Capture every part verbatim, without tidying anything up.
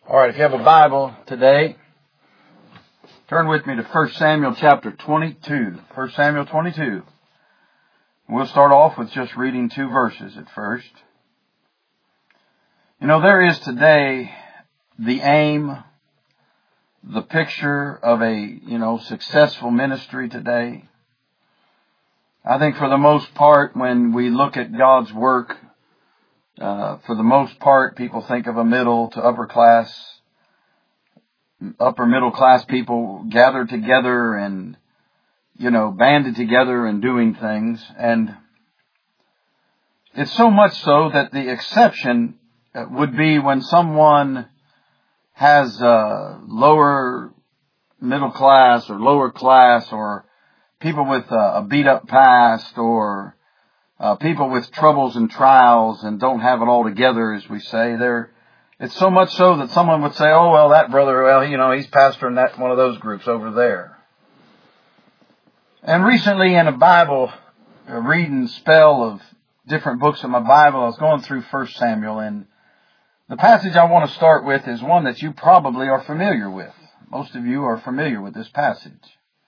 All right, if you have a Bible today, turn with me to First Samuel chapter twenty-two. First Samuel twenty-two. We'll start off with just reading two verses at first. You know, there is today the aim, the picture of a, you know, successful ministry today. I think for the most part, when we look at God's work, Uh, for the most part, people think of a middle to upper class, upper middle class people gathered together and, you know, banded together and doing things. And it's so much so that the exception would be when someone has a lower middle class or lower class, or people with a beat up past, or Uh, people with troubles and trials and don't have it all together, as we say. They're, it's so much so that someone would say, oh, well, that brother, well, you know, he's pastoring that one of those groups over there. And recently in a Bible a reading spell of different books of my Bible, I was going through First Samuel, and the passage I want to start with is one that you probably are familiar with. Most of you are familiar with this passage.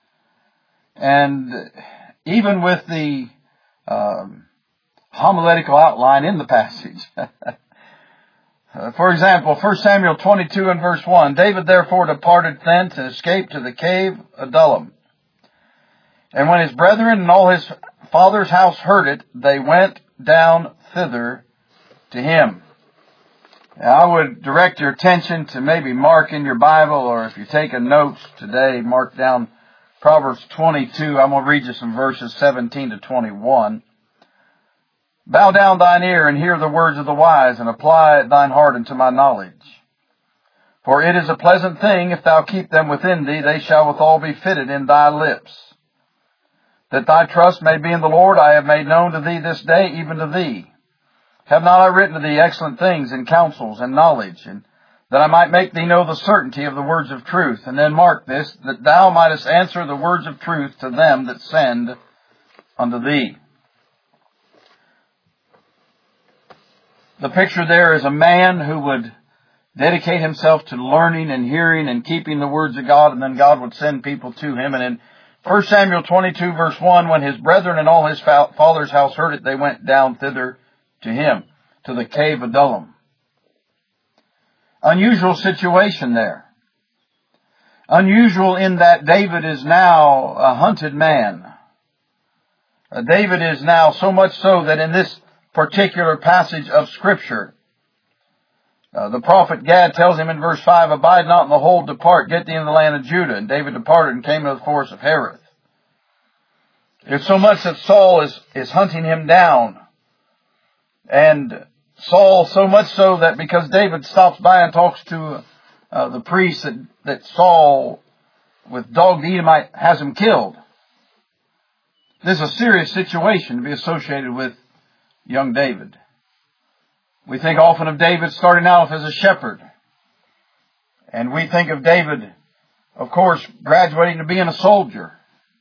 And even with the Um, homiletical outline in the passage. uh, for example, First Samuel twenty-two and verse one, David therefore departed thence and escaped to the cave Adullam. And when his brethren and all his father's house heard it, they went down thither to him. Now, I would direct your attention to maybe mark in your Bible, or if you're taking notes today, mark down Proverbs twenty-two, I'm going to read you some verses seventeen to twenty-one. Bow down thine ear and hear the words of the wise, and apply thine heart unto my knowledge. For it is a pleasant thing, if thou keep them within thee, they shall withal be fitted in thy lips. That thy trust may be in the Lord, I have made known to thee this day, even to thee. Have not I written to thee excellent things in counsels and knowledge, and that I might make thee know the certainty of the words of truth? And then mark this, that thou mightest answer the words of truth to them that send unto thee. The picture there is a man who would dedicate himself to learning and hearing and keeping the words of God, and then God would send people to him. And in First Samuel twenty-two verse one, when his brethren and all his father's house heard it, they went down thither to him, to the cave Adullam. Unusual situation there. Unusual in that David is now a hunted man. Uh, David is now so much so that in this particular passage of Scripture, uh, the prophet Gad tells him in verse five, abide not in the hold, depart, get thee in the land of Judah. And David departed and came to the forest of Hereth. It's so much that Saul is, is hunting him down. And Saul, so much so that because David stops by and talks to uh, the priest, that, that Saul, with dogged Edomite, has him killed. This is a serious situation to be associated with young David. We think often of David starting out as a shepherd. And we think of David, of course, graduating to being a soldier.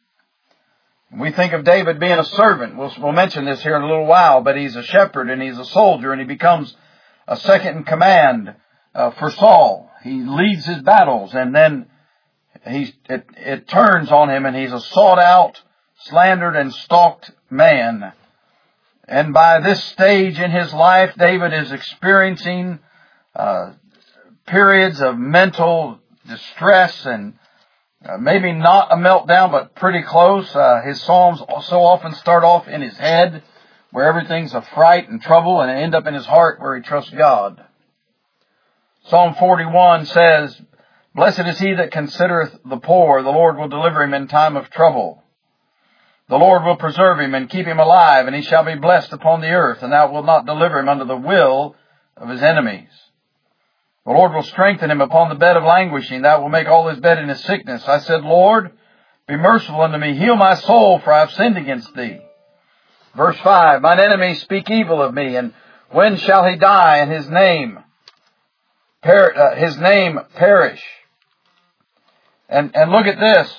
We think of David being a servant. We'll, we'll mention this here in a little while, but he's a shepherd and he's a soldier, and he becomes a second in command uh, for Saul. He leads his battles, and then he's, it, it turns on him, and he's a sought out, slandered, and stalked man. And by this stage in his life, David is experiencing uh, periods of mental distress, and Uh, maybe not a meltdown, but pretty close. Uh, his psalms so often start off in his head, where everything's a fright and trouble, and end up in his heart, where he trusts God. Psalm forty-one says, blessed is he that considereth the poor. The Lord will deliver him in time of trouble. The Lord will preserve him and keep him alive, and he shall be blessed upon the earth, and thou wilt not deliver him unto the will of his enemies. The Lord will strengthen him upon the bed of languishing. Thou wilt make all his bed in his sickness. I said, Lord, be merciful unto me. Heal my soul, for I have sinned against thee. Verse five, mine enemies speak evil of me, and when shall he die, and his name, per- uh, his name perish? And, and look at this.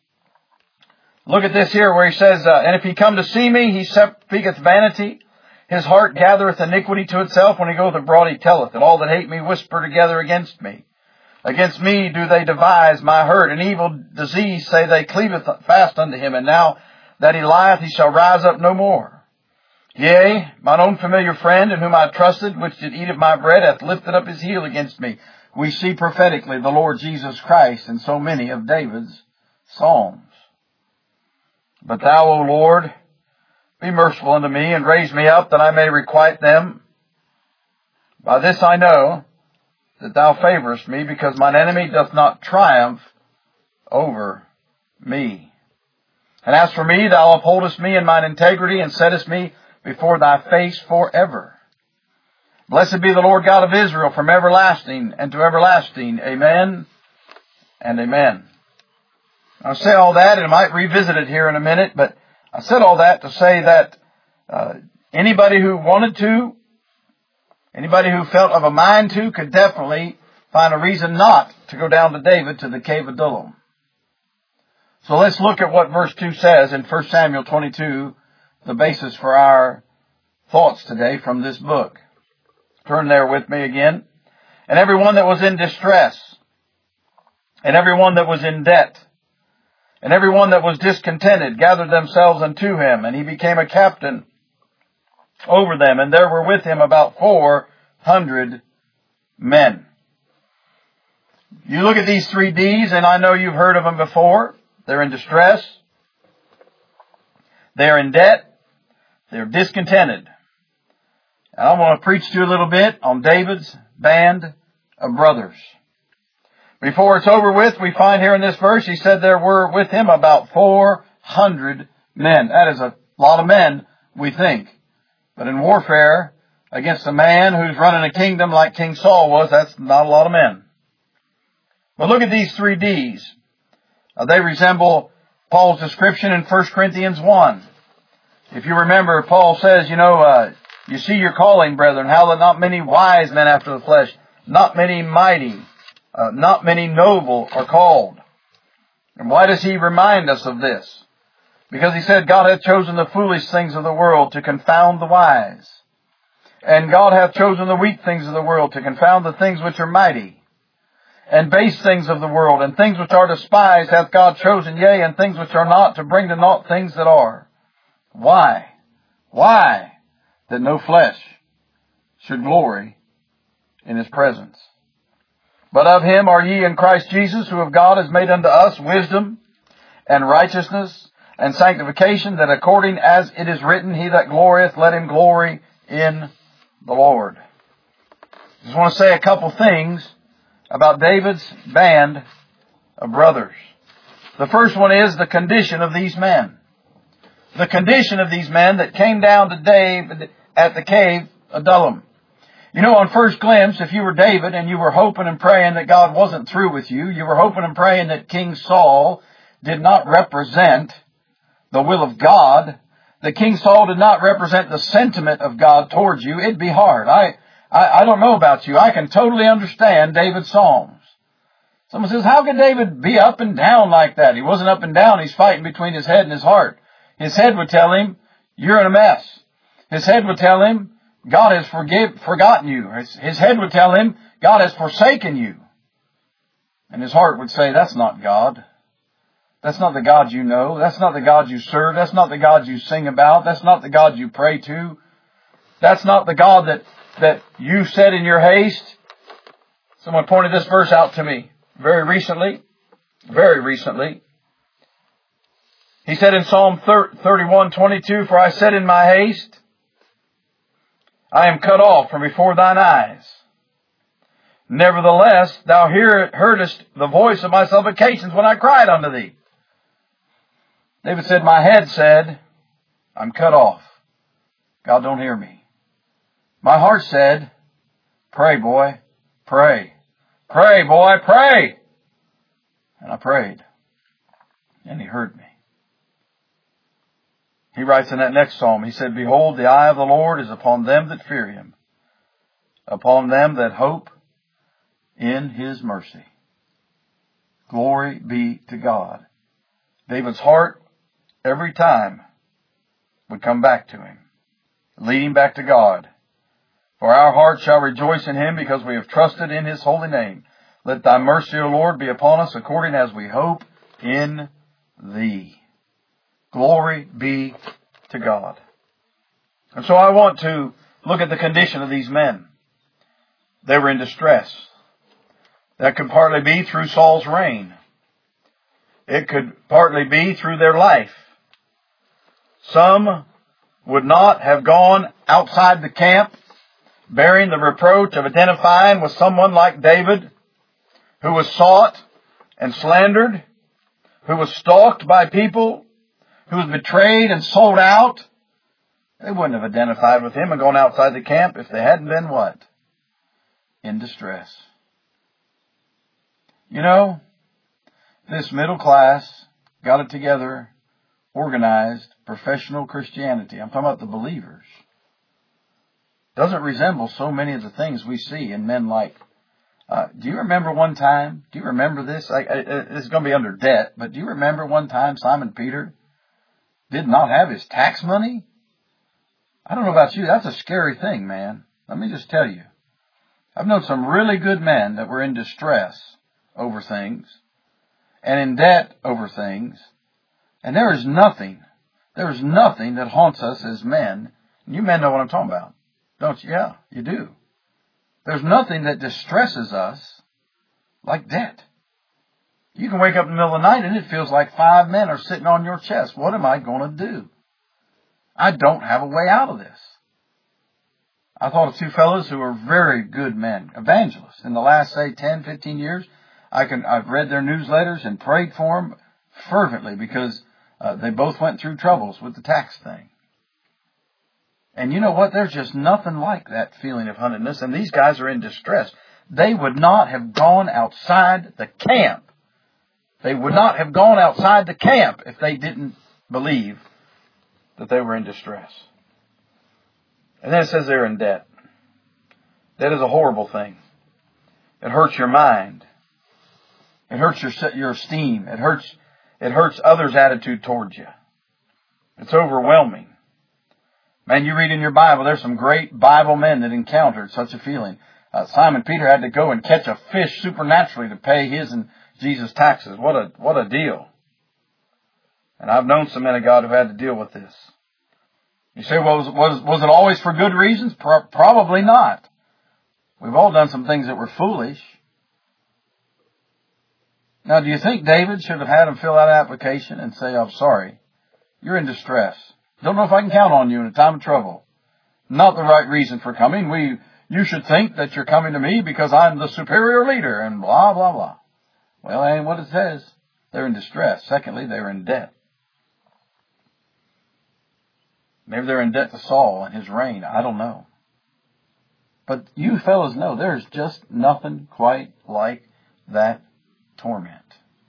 Look at this here where he says, uh, and if he come to see me, he speaketh vanity. His heart gathereth iniquity to itself. When he goeth abroad, he telleth, and all that hate me whisper together against me. Against me do they devise my hurt. An evil disease say they cleaveth fast unto him. And now that he lieth, he shall rise up no more. Yea, mine own familiar friend, in whom I trusted, which did eat of my bread, hath lifted up his heel against me. We see prophetically the Lord Jesus Christ in so many of David's psalms. But thou, O Lord, be merciful unto me, and raise me up, that I may requite them. By this I know that thou favorest me, because mine enemy doth not triumph over me. And as for me, thou upholdest me in mine integrity, and settest me before thy face forever. Blessed be the Lord God of Israel from everlasting and to everlasting. Amen and amen. I'll say all that, and I might revisit it here in a minute, but I said all that to say that uh, anybody who wanted to, anybody who felt of a mind to, could definitely find a reason not to go down to David to the cave of Adullam. So let's look at what verse two says in First Samuel twenty-two, the basis for our thoughts today from this book. Turn there with me again. And everyone that was in distress, and everyone that was in debt, and everyone that was discontented gathered themselves unto him, and he became a captain over them, and there were with him about four hundred men. You look at these three D's, and I know you've heard of them before. They're in distress, they're in debt, they're discontented. And I want to preach to you a little bit on David's band of brothers. Before it's over with, we find here in this verse, he said there were with him about four hundred men. That is a lot of men, we think. But in warfare, against a man who's running a kingdom like King Saul was, that's not a lot of men. But look at these three D's. Uh, they resemble Paul's description in First Corinthians one. If you remember, Paul says, you know, uh, you see your calling, brethren, how that not many wise men after the flesh, not many mighty, uh, not many noble are called. And why does he remind us of this? Because he said, God hath chosen the foolish things of the world to confound the wise. And God hath chosen the weak things of the world to confound the things which are mighty. And base things of the world, and things which are despised hath God chosen, yea, and things which are not, to bring to naught things that are. Why? Why? That no flesh should glory in his presence. But of him are ye in Christ Jesus, who of God has made unto us wisdom and righteousness and sanctification, that according as it is written, he that glorieth, let him glory in the Lord. I just want to say a couple things about David's band of brothers. The first one is the condition of these men. The condition of these men that came down to David at the cave of Adullam. You know, on first glimpse, if you were David and you were hoping and praying that God wasn't through with you, you were hoping and praying that King Saul did not represent the will of God, that King Saul did not represent the sentiment of God towards you, it'd be hard. I, I, I don't know about you. I can totally understand David's Psalms. Someone says, how could David be up and down like that? He wasn't up and down. He's fighting between his head and his heart. His head would tell him, you're in a mess. His head would tell him, God has forgive, forgotten you. His, his head would tell him, God has forsaken you. And his heart would say, that's not God. That's not the God you know. That's not the God you serve. That's not the God you sing about. That's not the God you pray to. That's not the God that, that you said in your haste. Someone pointed this verse out to me very recently. Very recently. He said in Psalm thirty-one twenty-two, for I said in my haste, I am cut off from before thine eyes. Nevertheless, thou hear, heardest the voice of my supplications when I cried unto thee. David said, my head said, I'm cut off. God don't hear me. My heart said, pray, boy, pray. Pray, boy, pray. And I prayed. And he heard me. He writes in that next psalm, he said, behold, the eye of the Lord is upon them that fear him, upon them that hope in his mercy. Glory be to God. David's heart, every time, would come back to him, leading back to God. For our heart shall rejoice in him, because we have trusted in his holy name. Let thy mercy, O Lord, be upon us according as we hope in thee. Glory be to God. And so I want to look at the condition of these men. They were in distress. That could partly be through Saul's reign. It could partly be through their life. Some would not have gone outside the camp bearing the reproach of identifying with someone like David, who was sought and slandered, who was stalked by people, who was betrayed and sold out. They wouldn't have identified with him and gone outside the camp if they hadn't been what? In distress. You know, this middle class got it together, organized, professional Christianity, I'm talking about the believers, doesn't resemble so many of the things we see in men like, uh, do you remember one time, do you remember this? I, I, it's going to be under debt, but do you remember one time Simon Peter did not have his tax money? I don't know about you, that's a scary thing, man. Let me just tell you. I've known some really good men that were in distress over things and in debt over things. And there is nothing, there is nothing that haunts us as men. And you men know what I'm talking about, don't you? Yeah, you do. There's nothing that distresses us like debt. You can wake up in the middle of the night and it feels like five men are sitting on your chest. What am I going to do? I don't have a way out of this. I thought of two fellows who were very good men, evangelists. In the last, say, ten, fifteen years, I can, I've read their newsletters and prayed for them fervently because uh, they both went through troubles with the tax thing. And you know what? There's just nothing like that feeling of huntedness. And these guys are in distress. They would not have gone outside the camp. They would not have gone outside the camp if they didn't believe that they were in distress. And then it says they're in debt. Debt is a horrible thing. It hurts your mind. It hurts your your esteem. It hurts it hurts others' attitude towards you. It's overwhelming. Man, you read in your Bible, there's some great Bible men that encountered such a feeling. Uh, Simon Peter had to go and catch a fish supernaturally to pay his and Jesus' taxes. What a what a deal. And I've known some men of God who had to deal with this. You say, well, was, was, was it always for good reasons? Pro- probably not. We've all done some things that were foolish. Now, do you think David should have had him fill out an application and say, I'm sorry, you're in distress. Don't know if I can count on you in a time of trouble. Not the right reason for coming. We, you should think that you're coming to me because I'm the superior leader and blah, blah, blah. Well, that ain't what it says. They're in distress. Secondly, they're in debt. Maybe they're in debt to Saul and his reign. I don't know. But you fellows know there's just nothing quite like that torment.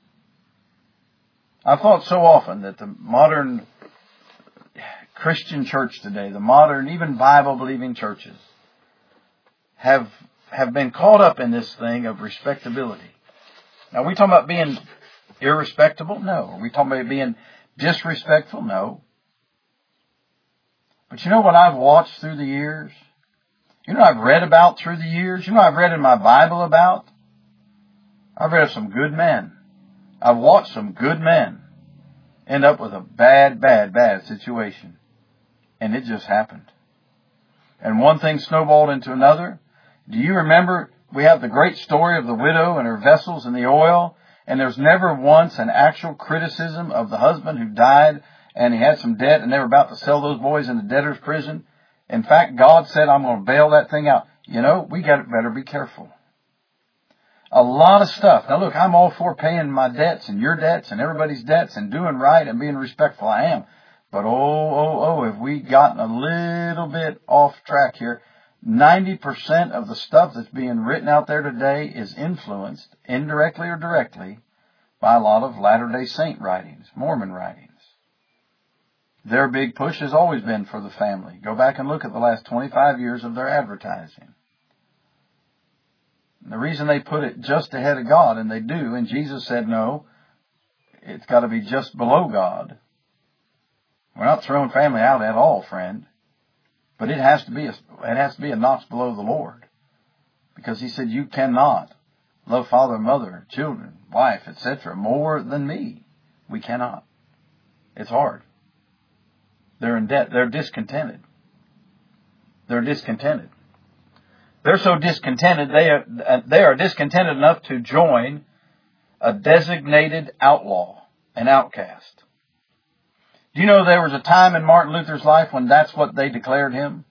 I've thought so often that the modern Christian church today, the modern, even Bible-believing churches, have have been caught up in this thing of respectability. Now, are we talking about being irrespectable? No. Are we talking about being disrespectful? No. But you know what I've watched through the years? You know what I've read about through the years? You know what I've read in my Bible about? I've read of some good men. I've watched some good men end up with a bad, bad, bad situation. And it just happened. And one thing snowballed into another. Do you remember we have the great story of the widow and her vessels and the oil? And there's never once an actual criticism of the husband who died and he had some debt and they were about to sell those boys into debtor's prison. In fact, God said, I'm going to bail that thing out. You know, we got to better be careful. A lot of stuff. Now look, I'm all for paying my debts and your debts and everybody's debts and doing right and being respectful. I am. But oh, oh, oh, have we gotten a little bit off track here? ninety percent of the stuff that's being written out there today is influenced, indirectly or directly, by a lot of Latter-day Saint writings, Mormon writings. Their big push has always been for the family. Go back and look at the last twenty-five years of their advertising. And the reason they put it just ahead of God, and they do, and Jesus said, no, it's got to be just below God. We're not throwing family out at all, friend. But it has to be a, it has to be a notch below the Lord. Because he said, you cannot love father and mother, children, wife, et cetera more than me. We cannot. It's hard. They're in debt. They're discontented. They're discontented. They're so discontented, they are, they are discontented enough to join a designated outlaw, an outcast. Do you know there was a time in Martin Luther's life when that's what they declared him?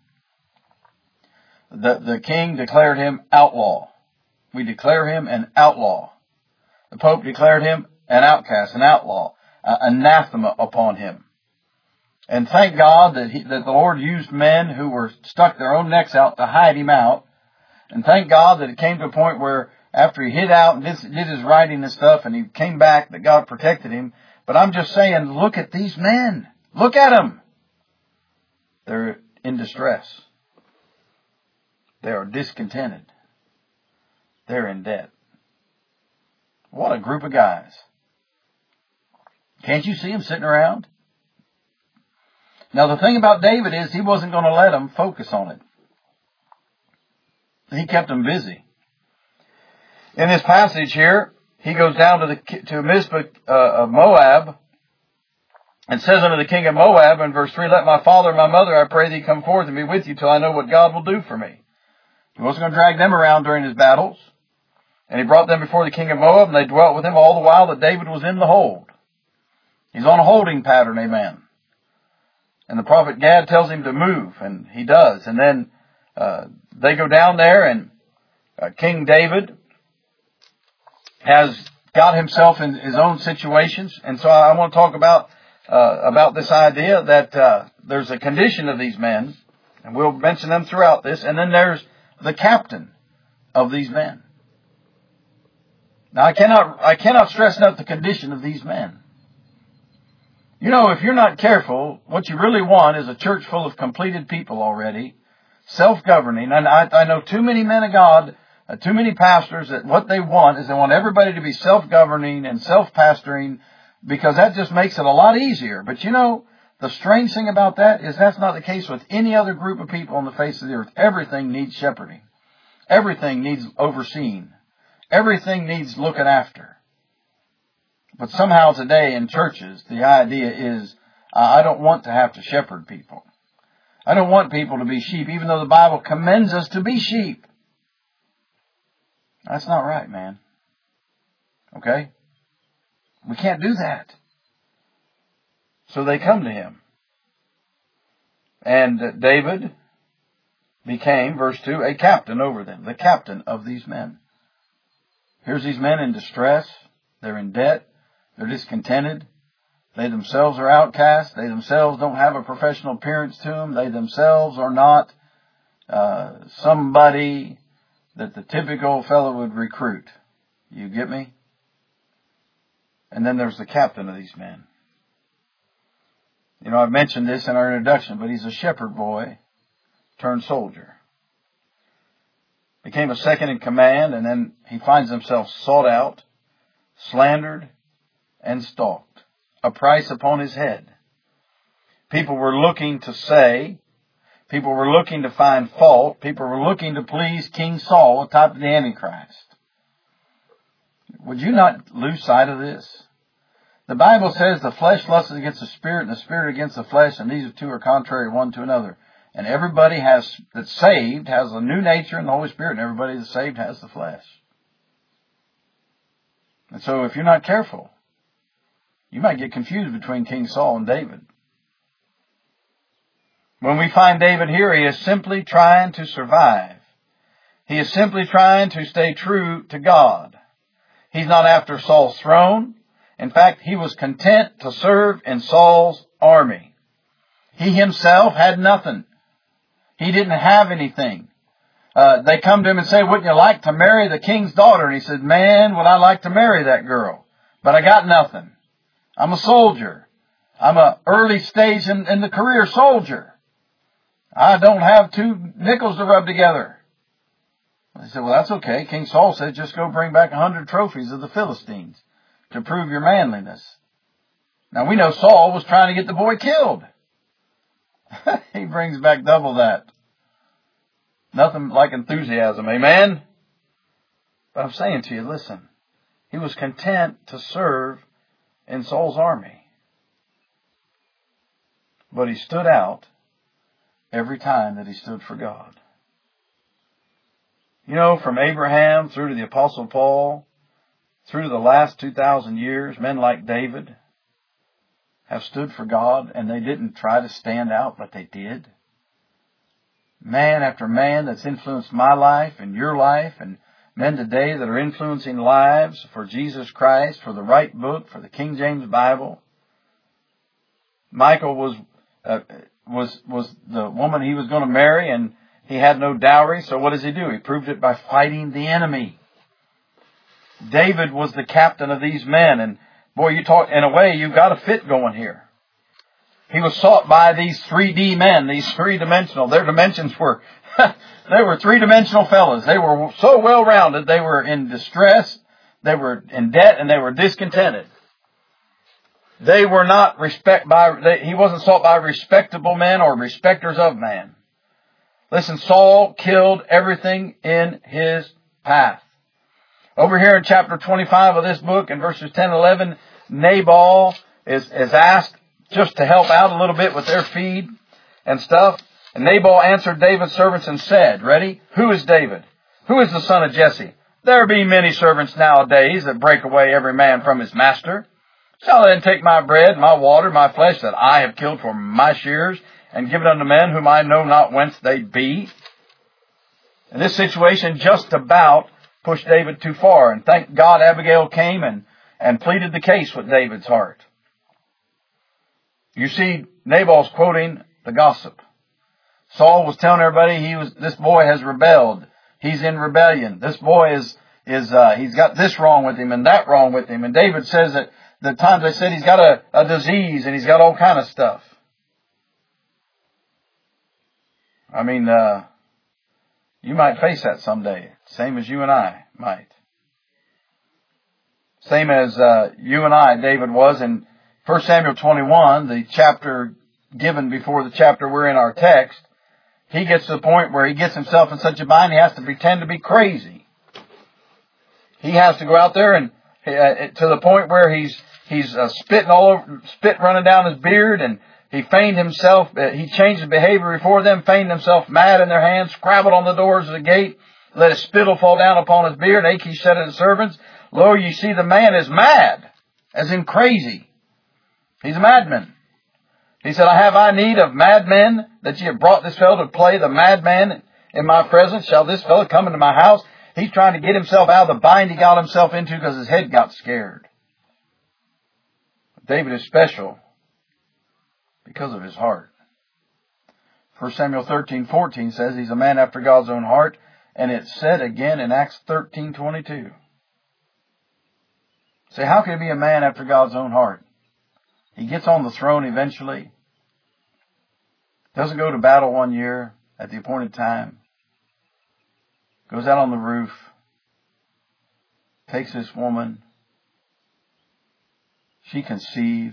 The, the king declared him outlaw. We declare him an outlaw. The Pope declared him an outcast, an outlaw, uh, anathema upon him. And thank God that, he, that the Lord used men who were stuck their own necks out to hide him out. And thank God that it came to a point where after he hid out and did, did his writing and stuff and he came back, that God protected him. But I'm just saying, look at these men. Look at them. They're in distress. They are discontented. They're in debt. What a group of guys. Can't you see them sitting around? Now the thing about David is he wasn't going to let them focus on it. He kept them busy. In this passage here, he goes down to the to Mizpah uh, of Moab and says unto the king of Moab in verse three, let my father and my mother, I pray thee, come forth and be with you till I know what God will do for me. He wasn't going to drag them around during his battles. And he brought them before the king of Moab, and they dwelt with him all the while that David was in the hold. He's on a holding pattern, amen. And the prophet Gad tells him to move, and he does. And then uh, they go down there, and uh, King David has got himself in his own situations. And so I, I want to talk about uh, about this idea that uh, there's a condition of these men, and we'll mention them throughout this. And then there's the captain of these men. Now, I cannot I cannot stress enough the condition of these men. You know, if you're not careful, what you really want is a church full of completed people already, self-governing. And I, I know too many men of God, uh, too many pastors, that what they want is they want everybody to be self-governing and self-pastoring, because that just makes it a lot easier. But you know, the strange thing about that is that's not the case with any other group of people on the face of the earth. Everything needs shepherding. Everything needs overseeing. Everything needs looking after. But somehow today in churches, the idea is, uh, I don't want to have to shepherd people. I don't want people to be sheep, even though the Bible commends us to be sheep. That's not right, man. Okay? We can't do that. So they come to him. And David became, verse two, a captain over them, the captain of these men. Here's these men in distress. They're in debt. They're discontented. They themselves are outcast. They themselves don't have a professional appearance to them. They themselves are not uh, somebody that the typical fellow would recruit. You get me? And then there's the captain of these men. You know, I've mentioned this in our introduction, but he's a shepherd boy turned soldier. Became a second in command, and then he finds himself sought out, slandered, and stalked. A price upon his head. People were looking to say, people were looking to find fault, people were looking to please King Saul, a type of the Antichrist. Would you not lose sight of this? The Bible says the flesh lusts against the spirit and the spirit against the flesh, and these two are contrary one to another. And everybody has that's saved has a new nature in the Holy Spirit, and everybody that's saved has the flesh. And so if you're not careful, you might get confused between King Saul and David. When we find David here, he is simply trying to survive. He is simply trying to stay true to God. He's not after Saul's throne. In fact, he was content to serve in Saul's army. He himself had nothing. He didn't have anything. Uh, they come to him and say, wouldn't you like to marry the king's daughter? And he said, man, would I like to marry that girl? But I got nothing. I'm a soldier. I'm a early stage in, in the career soldier. I don't have two nickels to rub together. They said, well, that's okay. King Saul said, just go bring back a hundred trophies of the Philistines to prove your manliness. Now, we know Saul was trying to get the boy killed. He brings back double that. Nothing like enthusiasm, amen? But I'm saying to you, listen, he was content to serve in Saul's army. But he stood out every time that he stood for God. You know, from Abraham through to the Apostle Paul, through to the last two thousand years, men like David have stood for God, and they didn't try to stand out, but they did. Man after man that's influenced my life and your life, and men today that are influencing lives for Jesus Christ, for the right book, for the King James Bible. Michael was uh, was was the woman he was going to marry, and he had no dowry, so what does he do? He proved it by fighting the enemy. David was the captain of these men, and boy, you talk, in a way, you've got a fit going here. He was sought by these three D men, these three-dimensional. Their dimensions were, they were three-dimensional fellas. They were so well-rounded, they were in distress, they were in debt, and they were discontented. They were not respect by, they, he wasn't sought by respectable men or respecters of man. Listen, Saul killed everything in his path. Over here in chapter twenty-five of this book, in verses ten and eleven, Nabal is, is asked just to help out a little bit with their feed and stuff. And Nabal answered David's servants and said, ready? Who is David? Who is the son of Jesse? There be many servants nowadays that break away every man from his master. Shall I then take my bread, my water, my flesh that I have killed for my shears, and give it unto men whom I know not whence they be? And this situation just about pushed David too far. And thank God Abigail came and, and pleaded the case with David's heart. You see, Nabal's quoting the gossip. Saul was telling everybody he was, this boy has rebelled. He's in rebellion. This boy is, is, uh, he's got this wrong with him and that wrong with him. And David says that the times they said he's got a, a disease and he's got all kind of stuff. I mean, uh, you might face that someday. Same as you and I might. Same as, uh, you and I, David was in First Samuel twenty-one, the chapter given before the chapter we're in our text. He gets to the point where he gets himself in such a bind, he has to pretend to be crazy. He has to go out there and, uh, to the point where he's, he's, uh, spitting all over, spit running down his beard, and he feigned himself, uh, he changed his behavior before them, feigned himself mad in their hands, scrabbled on the doors of the gate, let his spittle fall down upon his beard. Achish said to the servants, lo, ye see the man is mad, as in crazy. He's a madman. He said, I have I need of madmen, that ye have brought this fellow to play the madman in my presence? Shall this fellow come into my house? He's trying to get himself out of the bind he got himself into because his head got scared. David is special because of his heart. First Samuel thirteen fourteen says he's a man after God's own heart, and it's said again in Acts thirteen twenty-two. Say, how can he be a man after God's own heart? He gets on the throne eventually. Doesn't go to battle one year at the appointed time. Goes out on the roof. Takes this woman. She conceives.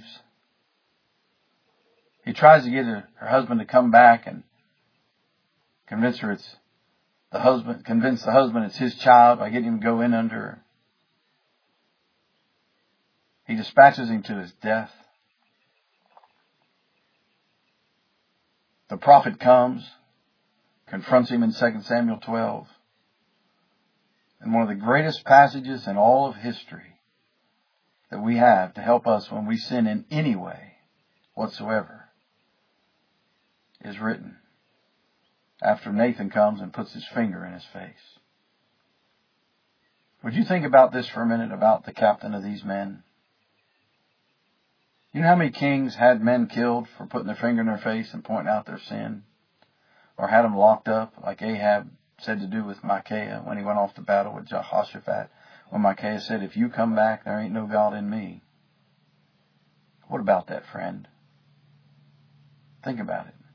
He tries to get her, her husband to come back and convince her it's the husband, convince the husband it's his child by getting him to go in under her. He dispatches him to his death. The prophet comes, confronts him in Second Samuel twelve. And one of the greatest passages in all of history that we have to help us when we sin in any way whatsoever is written after Nathan comes and puts his finger in his face. Would you think about this for a minute, about the captain of these men? You know how many kings had men killed for putting their finger in their face and pointing out their sin? Or had them locked up, like Ahab said to do with Micaiah when he went off to battle with Jehoshaphat. When Micaiah said, if you come back, there ain't no God in me. What about that, friend? Think about it.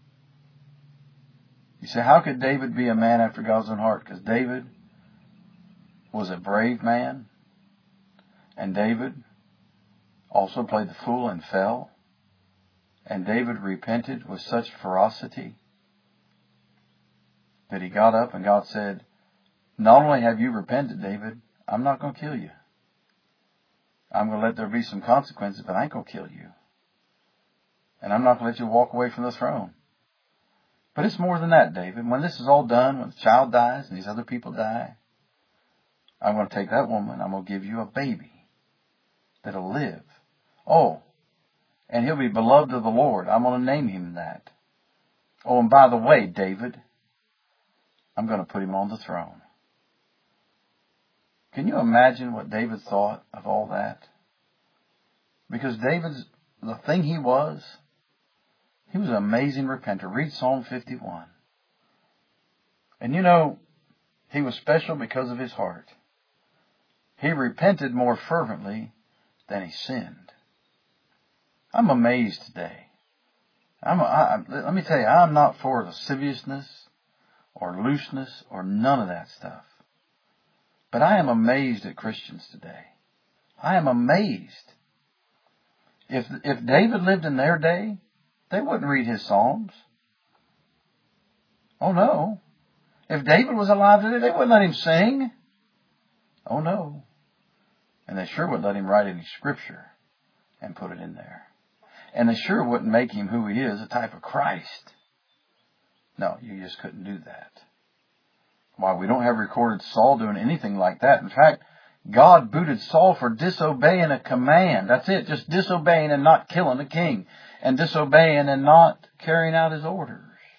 You say, how could David be a man after God's own heart? Because David was a brave man. And David also played the fool and fell. And David repented with such ferocity that he got up and God said, not only have you repented, David, I'm not going to kill you. I'm going to let there be some consequences, but I ain't going to kill you. And I'm not going to let you walk away from the throne. But it's more than that, David. When this is all done, when the child dies and these other people die, I'm going to take that woman, I'm going to give you a baby that'll live. Oh, and he'll be beloved of the Lord. I'm going to name him that. Oh, and by the way, David, I'm going to put him on the throne. Can you imagine what David thought of all that? Because David's, the thing he was, he was an amazing repenter. Read Psalm fifty-one. And you know, he was special because of his heart. He repented more fervently than he sinned. I'm amazed today. I'm, I, let me tell you, I'm not for lasciviousness or looseness or none of that stuff. But I am amazed at Christians today. I am amazed. If, if David lived in their day, they wouldn't read his Psalms. Oh no. If David was alive today, they wouldn't let him sing. Oh no. And they sure wouldn't let him write any scripture and put it in there. And they sure wouldn't make him who he is, a type of Christ. No, you just couldn't do that. Why, we don't have recorded Saul doing anything like that. In fact, God booted Saul for disobeying a command. That's it, just disobeying and not killing the king. And disobeying and not carrying out his orders.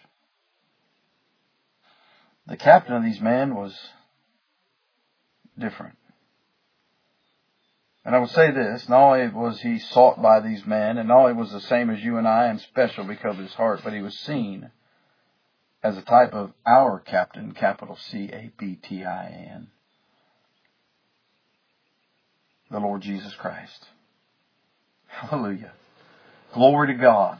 The captain of these men was different. And I will say this, not only was he sought by these men, and not only was the same as you and I and special because of his heart, but he was seen as a type of our captain, capital C A P T I N, the Lord Jesus Christ. Hallelujah. Glory to God.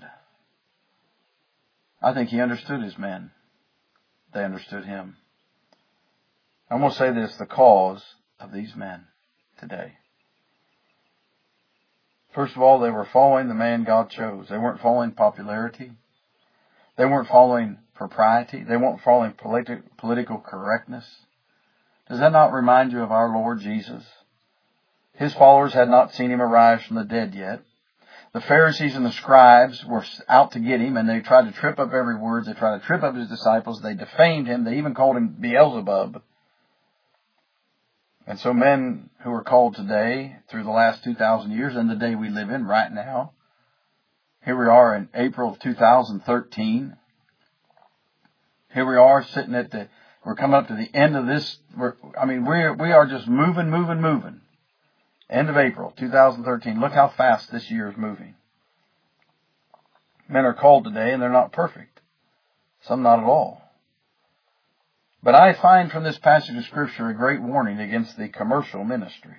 I think he understood his men. They understood him. I'm going to say this, the cause of these men today. First of all, they were following the man God chose. They weren't following popularity. They weren't following propriety. They weren't following politi- political correctness. Does that not remind you of our Lord Jesus? His followers had not seen him arise from the dead yet. The Pharisees and the scribes were out to get him, and they tried to trip up every word. They tried to trip up his disciples. They defamed him. They even called him Beelzebub. And so men who are called today, through the last two thousand years, and the day we live in right now, here we are in April of two thousand thirteen. Here we are sitting at the, we're coming up to the end of this, we're, I mean, we're, we are just moving, moving, moving. End of April two thousand thirteen. Look how fast this year is moving. Men are called today and they're not perfect. Some not at all. But I find from this passage of Scripture a great warning against the commercial ministry.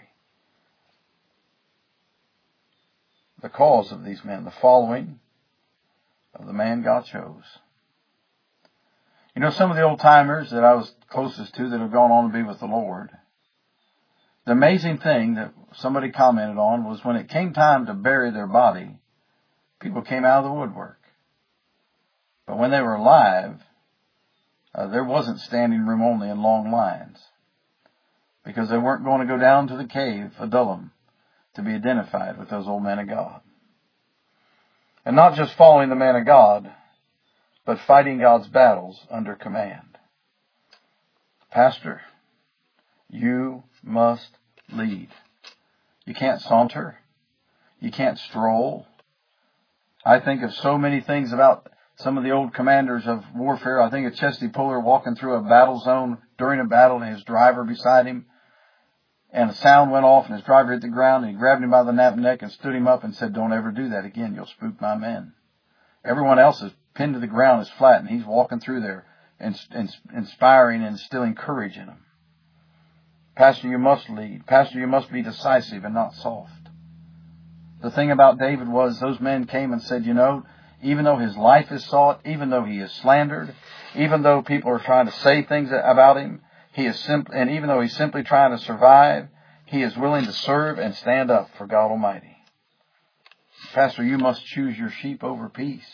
The cause of these men, the following of the man God chose. You know, some of the old timers that I was closest to that have gone on to be with the Lord, the amazing thing that somebody commented on was when it came time to bury their body, people came out of the woodwork. But when they were alive, uh, there wasn't standing room only in long lines. Because they weren't going to go down to the cave, Adullam, to be identified with those old men of God. And not just following the man of God, but fighting God's battles under command. Pastor, you must lead. You can't saunter. You can't stroll. I think of so many things about some of the old commanders of warfare. I think of Chesty Puller walking through a battle zone during a battle and his driver beside him. And a sound went off and his driver hit the ground and he grabbed him by the nape neck and stood him up and said, "Don't ever do that again. You'll spook my men." Everyone else is pinned to the ground, is flat, and he's walking through there and inspiring and instilling courage in them. Pastor, you must lead. Pastor, you must be decisive and not soft. The thing about David was those men came and said, you know, even though his life is sought, even though he is slandered, even though people are trying to say things about him, he is simply, and even though he's simply trying to survive, he is willing to serve and stand up for God Almighty. Pastor, you must choose your sheep over peace.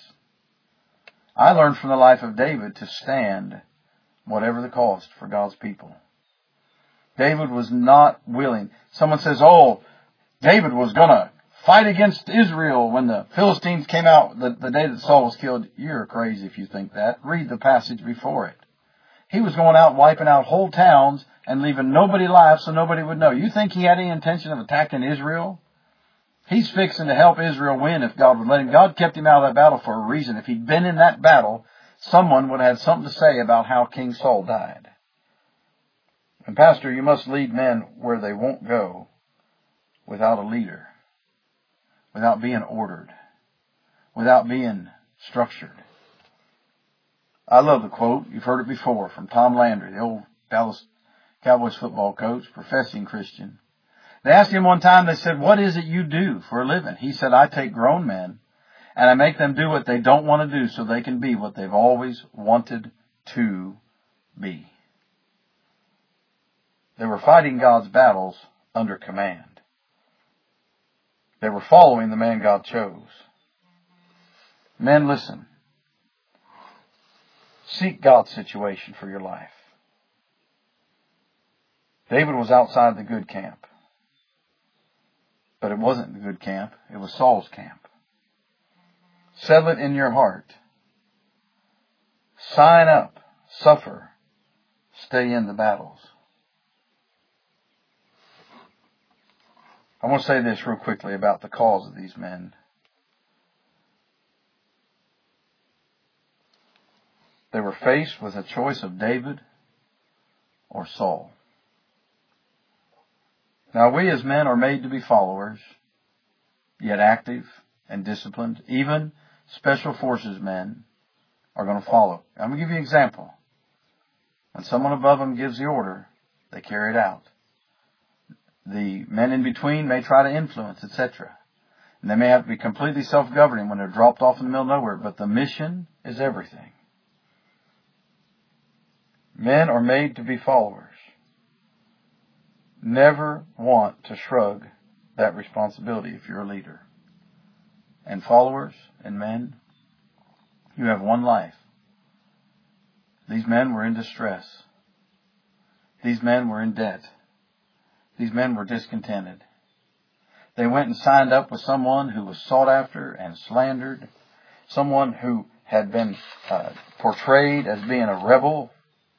I learned from the life of David to stand whatever the cost for God's people. David was not willing. Someone says, oh, David was going to fight against Israel when the Philistines came out the, the day that Saul was killed. You're crazy if you think that. Read the passage before it. He was going out wiping out whole towns and leaving nobody alive so nobody would know. You think he had any intention of attacking Israel? He's fixing to help Israel win if God would let him. God kept him out of that battle for a reason. If he'd been in that battle, someone would have had something to say about how King Saul died. And Pastor, you must lead men where they won't go without a leader, without being ordered, without being structured. I love the quote. You've heard it before from Tom Landry, the old Dallas Cowboys football coach, professing Christian. They asked him one time, they said, what is it you do for a living? He said, I take grown men and I make them do what they don't want to do so they can be what they've always wanted to be. They were fighting God's battles under command. They were following the man God chose. Men, listen. Seek God's situation for your life. David was outside the good camp. But it wasn't the good camp. It was Saul's camp. Settle it in your heart. Sign up. Suffer. Stay in the battles. I want to say this real quickly about the cause of these men. They were faced with a choice of David or Saul. Now we as men are made to be followers, yet active and disciplined. Even special forces men are going to follow. I'm going to give you an example. When someone above them gives the order, they carry it out. The men in between may try to influence, et cetera. And they may have to be completely self-governing when they're dropped off in the middle of nowhere, but the mission is everything. Men are made to be followers. Never want to shrug that responsibility if you're a leader. And followers and men, you have one life. These men were in distress. These men were in debt. These men were discontented. They went and signed up with someone who was sought after and slandered, someone who had been uh, portrayed as being a rebel.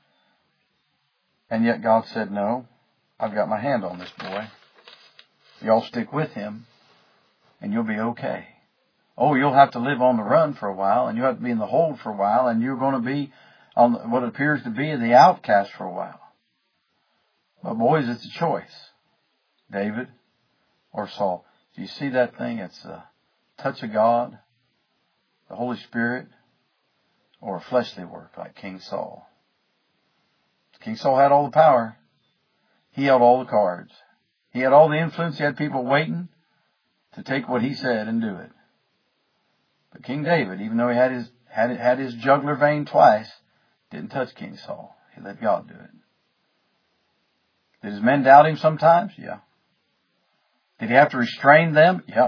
And yet God said, no, I've got my hand on this boy. Y'all stick with him and you'll be okay. Oh, you'll have to live on the run for a while, and you'll have to be in the hold for a while, and you're going to be on what appears to be the outcast for a while. But boys, it's a choice. David or Saul. Do you see that thing? It's a touch of God, the Holy Spirit, or a fleshly work like King Saul. King Saul had all the power. He held all the cards. He had all the influence. He had people waiting to take what he said and do it. But King David, even though he had his had had his jugular vein twice, didn't touch King Saul. He let God do it. Did his men doubt him sometimes? Yeah. Did he have to restrain them? Yeah.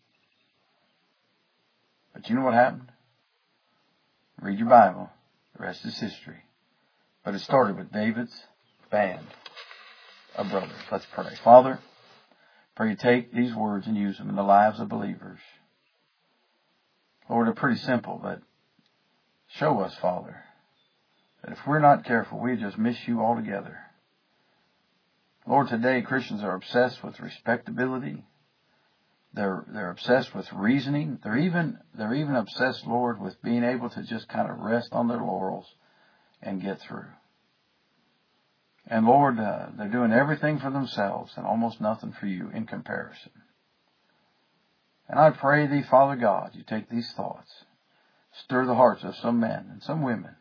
But you know what happened? Read your Bible. The rest is history. But it started with David's band of brothers. Let's pray. Father, pray you take these words and use them in the lives of believers. Lord, they're pretty simple, but show us, Father, that if we're not careful, we just miss you altogether. Lord, today Christians are obsessed with respectability. They're they're obsessed with reasoning. They're even they're even obsessed, Lord, with being able to just kind of rest on their laurels and get through. And Lord, uh, they're doing everything for themselves and almost nothing for you in comparison. And I pray thee, Father God, you take these thoughts, stir the hearts of some men and some women.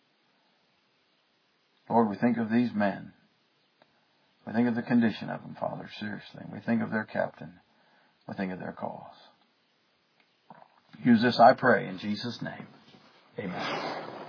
Lord, we think of these men. We think of the condition of them, Father, seriously. We think of their captain. We think of their cause. Use this, I pray, in Jesus' name. Amen.